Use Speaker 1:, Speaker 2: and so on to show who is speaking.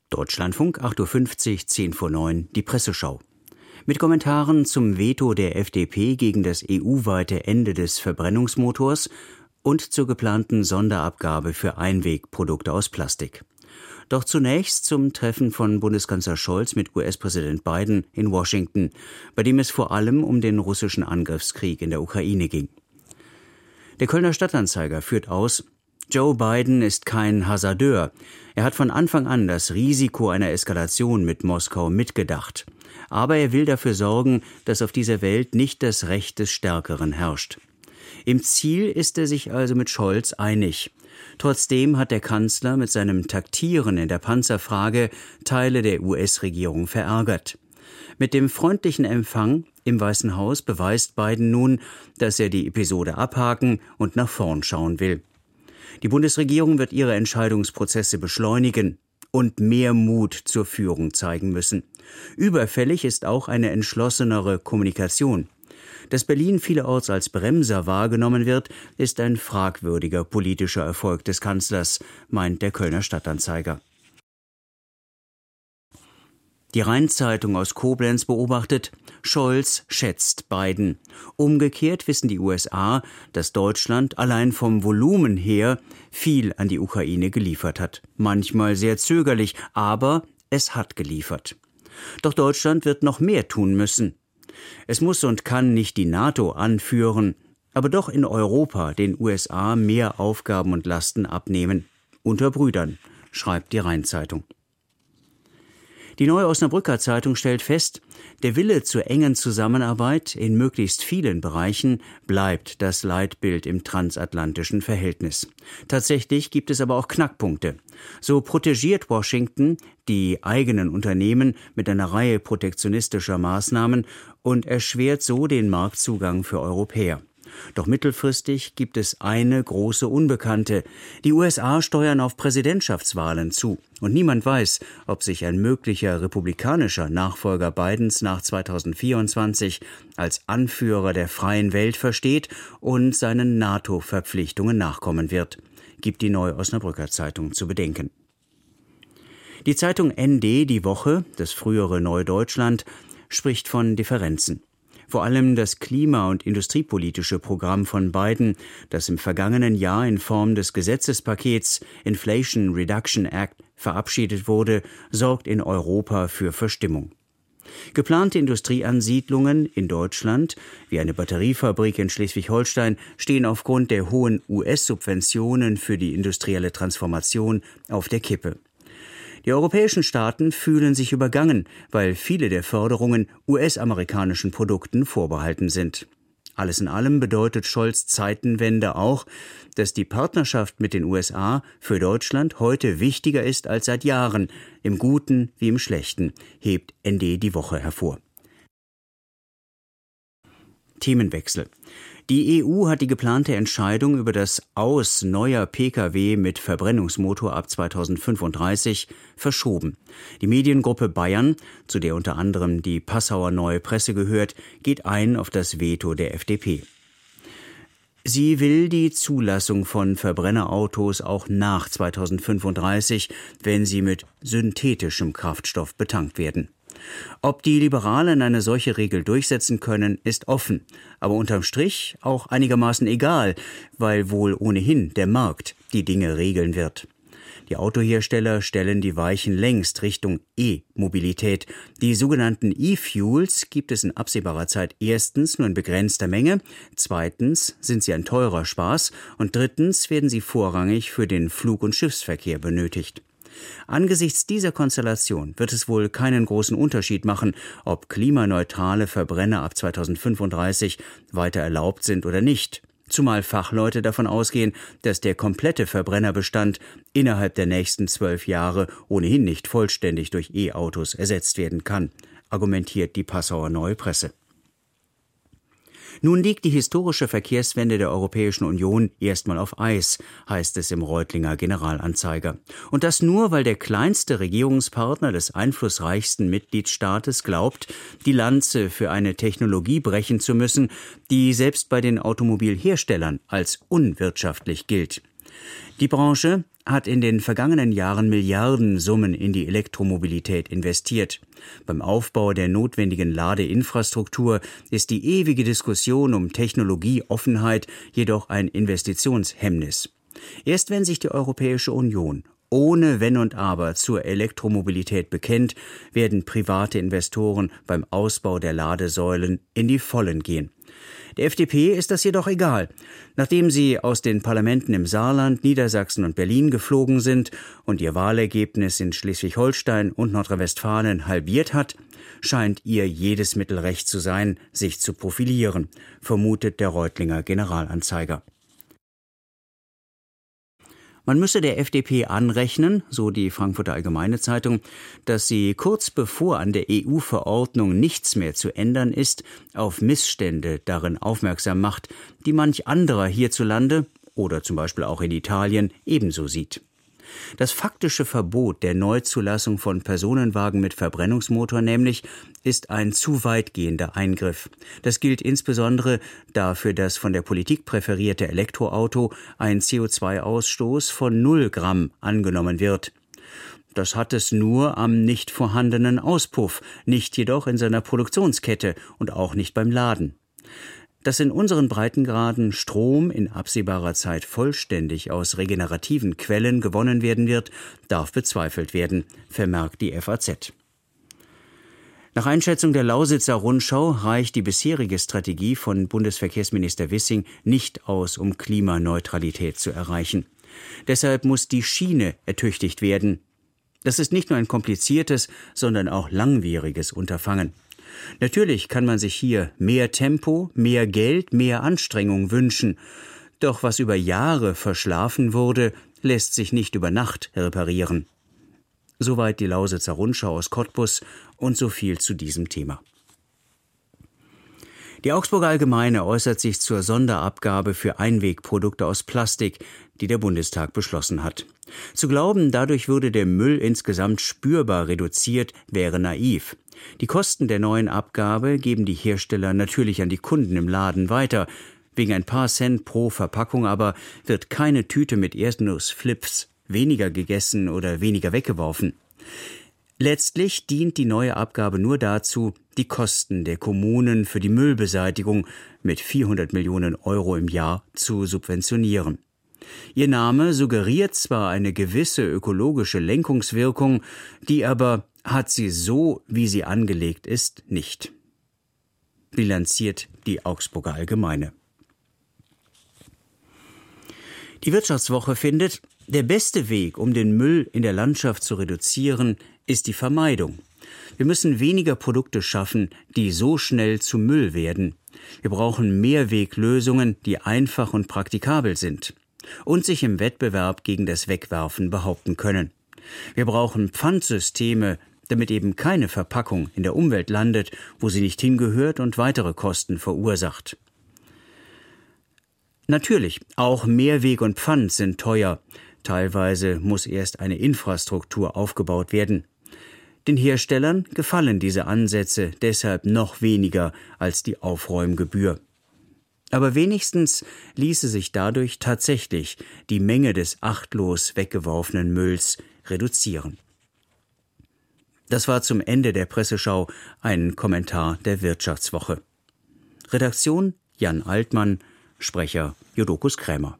Speaker 1: Deutschlandfunk, 8.50 Uhr, 10 vor 9, die Presseschau. Mit Kommentaren zum Veto der FDP gegen das EU-weite Ende des Verbrennungsmotors und zur geplanten Sonderabgabe für Einwegprodukte aus Plastik. Doch zunächst zum Treffen von Bundeskanzler Scholz mit US-Präsident Biden in Washington, bei dem es vor allem um den russischen Angriffskrieg in der Ukraine ging. Der Kölner Stadtanzeiger führt aus: Joe Biden ist kein Hasardeur. Er hat von Anfang an das Risiko einer Eskalation mit Moskau mitgedacht. Aber er will dafür sorgen, dass auf dieser Welt nicht das Recht des Stärkeren herrscht. Im Ziel ist er sich also mit Scholz einig. Trotzdem hat der Kanzler mit seinem Taktieren in der Panzerfrage Teile der US-Regierung verärgert. Mit dem freundlichen Empfang im Weißen Haus beweist Biden nun, dass er die Episode abhaken und nach vorn schauen will. Die Bundesregierung wird ihre Entscheidungsprozesse beschleunigen und mehr Mut zur Führung zeigen müssen. Überfällig ist auch eine entschlossenere Kommunikation. Dass Berlin vielerorts als Bremser wahrgenommen wird, ist ein fragwürdiger politischer Erfolg des Kanzlers, meint der Kölner Stadtanzeiger. Die Rhein-Zeitung aus Koblenz beobachtet: Scholz schätzt Biden. Umgekehrt wissen die USA, dass Deutschland allein vom Volumen her viel an die Ukraine geliefert hat. Manchmal sehr zögerlich, aber es hat geliefert. Doch Deutschland wird noch mehr tun müssen. Es muss und kann nicht die NATO anführen, aber doch in Europa den USA mehr Aufgaben und Lasten abnehmen. Unter Brüdern, schreibt die Rhein-Zeitung. Die Neue Osnabrücker Zeitung stellt fest, der Wille zur engen Zusammenarbeit in möglichst vielen Bereichen bleibt das Leitbild im transatlantischen Verhältnis. Tatsächlich gibt es aber auch Knackpunkte. So protegiert Washington die eigenen Unternehmen mit einer Reihe protektionistischer Maßnahmen und erschwert so den Marktzugang für Europäer. Doch mittelfristig gibt es eine große Unbekannte. Die USA steuern auf Präsidentschaftswahlen zu. Und niemand weiß, ob sich ein möglicher republikanischer Nachfolger Bidens nach 2024 als Anführer der freien Welt versteht und seinen NATO-Verpflichtungen nachkommen wird, gibt die Neue Osnabrücker Zeitung zu bedenken. Die Zeitung ND Die Woche, das frühere Neue Deutschland, spricht von Differenzen. Vor allem das klima- und industriepolitische Programm von Biden, das im vergangenen Jahr in Form des Gesetzespakets Inflation Reduction Act verabschiedet wurde, sorgt in Europa für Verstimmung. Geplante Industrieansiedlungen in Deutschland, wie eine Batteriefabrik in Schleswig-Holstein, stehen aufgrund der hohen US-Subventionen für die industrielle Transformation auf der Kippe. Die europäischen Staaten fühlen sich übergangen, weil viele der Förderungen US-amerikanischen Produkten vorbehalten sind. Alles in allem bedeutet Scholz' Zeitenwende auch, dass die Partnerschaft mit den USA für Deutschland heute wichtiger ist als seit Jahren, im Guten wie im Schlechten, hebt ND Die Woche hervor. Themenwechsel. Die EU hat die geplante Entscheidung über das Aus neuer Pkw mit Verbrennungsmotor ab 2035 verschoben. Die Mediengruppe Bayern, zu der unter anderem die Passauer Neue Presse gehört, geht ein auf das Veto der FDP. Sie will die Zulassung von Verbrennerautos auch nach 2035, wenn sie mit synthetischem Kraftstoff betankt werden. Ob die Liberalen eine solche Regel durchsetzen können, ist offen, aber unterm Strich auch einigermaßen egal, weil wohl ohnehin der Markt die Dinge regeln wird. Die Autohersteller stellen die Weichen längst Richtung E-Mobilität. Die sogenannten E-Fuels gibt es in absehbarer Zeit erstens nur in begrenzter Menge, zweitens sind sie ein teurer Spaß und drittens werden sie vorrangig für den Flug- und Schiffsverkehr benötigt. Angesichts dieser Konstellation wird es wohl keinen großen Unterschied machen, ob klimaneutrale Verbrenner ab 2035 weiter erlaubt sind oder nicht. Zumal Fachleute davon ausgehen, dass der komplette Verbrennerbestand innerhalb der nächsten 12 Jahre ohnehin nicht vollständig durch E-Autos ersetzt werden kann, argumentiert die Passauer Neue Presse. Nun liegt die historische Verkehrswende der Europäischen Union erstmal auf Eis, heißt es im Reutlinger Generalanzeiger. Und das nur, weil der kleinste Regierungspartner des einflussreichsten Mitgliedstaates glaubt, die Lanze für eine Technologie brechen zu müssen, die selbst bei den Automobilherstellern als unwirtschaftlich gilt. Die Branche hat in den vergangenen Jahren Milliardensummen in die Elektromobilität investiert. Beim Aufbau der notwendigen Ladeinfrastruktur ist die ewige Diskussion um Technologieoffenheit jedoch ein Investitionshemmnis. Erst wenn sich die Europäische Union ohne Wenn und Aber zur Elektromobilität bekennt, werden private Investoren beim Ausbau der Ladesäulen in die Vollen gehen. Der FDP ist das jedoch egal. Nachdem sie aus den Parlamenten im Saarland, Niedersachsen und Berlin geflogen sind und ihr Wahlergebnis in Schleswig-Holstein und Nordrhein-Westfalen halbiert hat, scheint ihr jedes Mittel recht zu sein, sich zu profilieren, vermutet der Reutlinger Generalanzeiger. Man müsse der FDP anrechnen, so die Frankfurter Allgemeine Zeitung, dass sie kurz bevor an der EU-Verordnung nichts mehr zu ändern ist, auf Missstände darin aufmerksam macht, die manch anderer hierzulande oder zum Beispiel auch in Italien ebenso sieht. Das faktische Verbot der Neuzulassung von Personenwagen mit Verbrennungsmotor nämlich ist ein zu weitgehender Eingriff. Das gilt insbesondere, da für das von der Politik präferierte Elektroauto ein CO2-Ausstoß von 0 Gramm angenommen wird. Das hat es nur am nicht vorhandenen Auspuff, nicht jedoch in seiner Produktionskette und auch nicht beim Laden. Dass in unseren Breitengraden Strom in absehbarer Zeit vollständig aus regenerativen Quellen gewonnen werden wird, darf bezweifelt werden, vermerkt die FAZ. Nach Einschätzung der Lausitzer Rundschau reicht die bisherige Strategie von Bundesverkehrsminister Wissing nicht aus, um Klimaneutralität zu erreichen. Deshalb muss die Schiene ertüchtigt werden. Das ist nicht nur ein kompliziertes, sondern auch langwieriges Unterfangen. Natürlich kann man sich hier mehr Tempo, mehr Geld, mehr Anstrengung wünschen. Doch was über Jahre verschlafen wurde, lässt sich nicht über Nacht reparieren. Soweit die Lausitzer Rundschau aus Cottbus und so viel zu diesem Thema. Die Augsburger Allgemeine äußert sich zur Sonderabgabe für Einwegprodukte aus Plastik, die der Bundestag beschlossen hat. Zu glauben, dadurch würde der Müll insgesamt spürbar reduziert, wäre naiv. Die Kosten der neuen Abgabe geben die Hersteller natürlich an die Kunden im Laden weiter. Wegen ein paar Cent pro Verpackung aber wird keine Tüte mit Erdnussflips weniger gegessen oder weniger weggeworfen. Letztlich dient die neue Abgabe nur dazu, die Kosten der Kommunen für die Müllbeseitigung mit 400 Millionen Euro im Jahr zu subventionieren. Ihr Name suggeriert zwar eine gewisse ökologische Lenkungswirkung, die aber hat sie so, wie sie angelegt ist, nicht. Bilanziert die Augsburger Allgemeine. Die Wirtschaftswoche findet, der beste Weg, um den Müll in der Landschaft zu reduzieren, ist die Vermeidung. Wir müssen weniger Produkte schaffen, die so schnell zu Müll werden. Wir brauchen Mehrweglösungen, die einfach und praktikabel sind und sich im Wettbewerb gegen das Wegwerfen behaupten können. Wir brauchen Pfandsysteme, damit eben keine Verpackung in der Umwelt landet, wo sie nicht hingehört und weitere Kosten verursacht. Natürlich, auch Mehrweg und Pfand sind teuer. Teilweise muss erst eine Infrastruktur aufgebaut werden. Den Herstellern gefallen diese Ansätze deshalb noch weniger als die Aufräumgebühr. Aber wenigstens ließe sich dadurch tatsächlich die Menge des achtlos weggeworfenen Mülls reduzieren. Das war zum Ende der Presseschau ein Kommentar der Wirtschaftswoche. Redaktion Jan Altmann, Sprecher Jodokus Krämer.